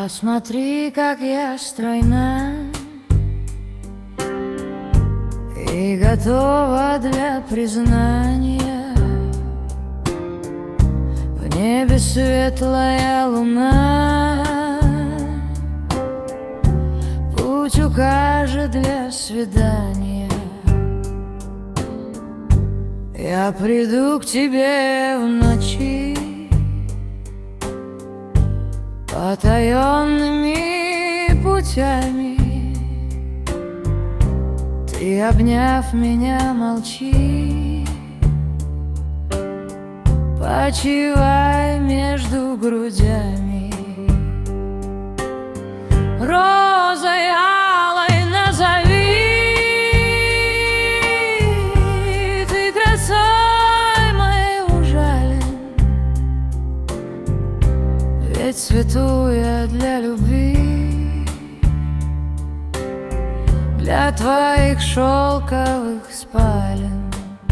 Посмотри, как я стройна и готова для признания. В небе светлая луна путь укажет для свидания. Я приду к тебе в ночи потаенными путями. Ты, обняв меня, молчи, почивай между грудями. Розой алой назови ты красой моей ужален, ведь цвету я для любви, для твоих шелковых спален.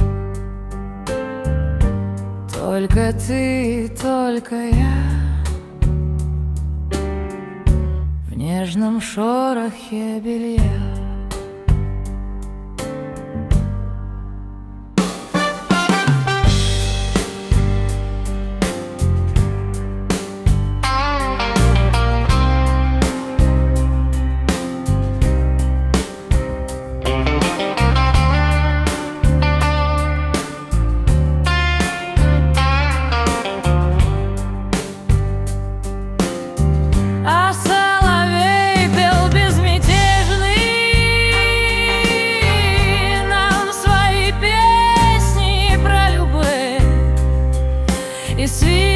Только ты, только я в нежном шорохе белья. И свет